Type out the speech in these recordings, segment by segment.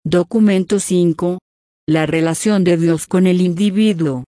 Documento 5. La relación de Dios con el individuo.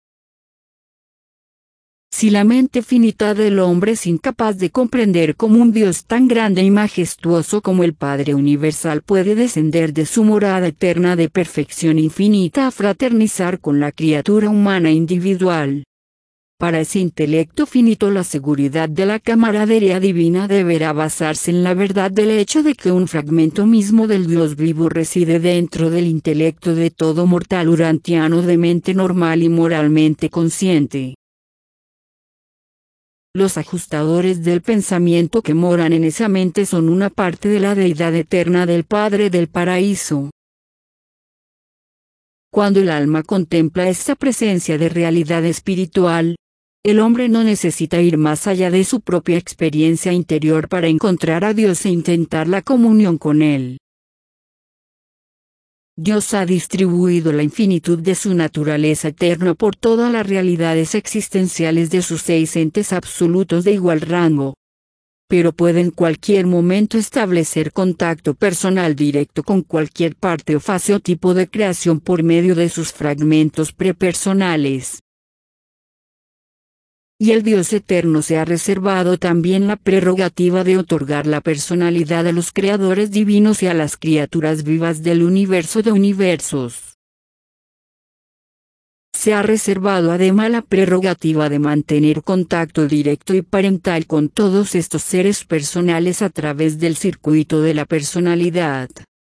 Si la mente finita del hombre es incapaz de comprender cómo un Dios tan grande y majestuoso como el Padre Universal puede descender de su morada eterna de perfección infinita a fraternizar con la criatura humana individual, para ese intelecto finito la seguridad de la camaradería divina deberá basarse en la verdad del hecho de que un fragmento mismo del Dios vivo reside dentro del intelecto de todo mortal urantiano de mente normal y moralmente consciente. Los ajustadores del pensamiento que moran en esa mente son una parte de la deidad eterna del Padre del Paraíso. Cuando el alma contempla esa presencia de realidad espiritual, el hombre no necesita ir más allá de su propia experiencia interior para encontrar a Dios e intentar la comunión con Él. Dios ha distribuido la infinitud de su naturaleza eterna por todas las realidades existenciales de sus 6 entes absolutos de igual rango, pero puede en cualquier momento establecer contacto personal directo con cualquier parte o fase o tipo de creación por medio de sus fragmentos prepersonales. Y el Dios eterno se ha reservado también la prerrogativa de otorgar la personalidad a los creadores divinos y a las criaturas vivas del universo de universos. Se ha reservado además la prerrogativa de mantener contacto directo y parental con todos estos seres personales a través del circuito de la personalidad.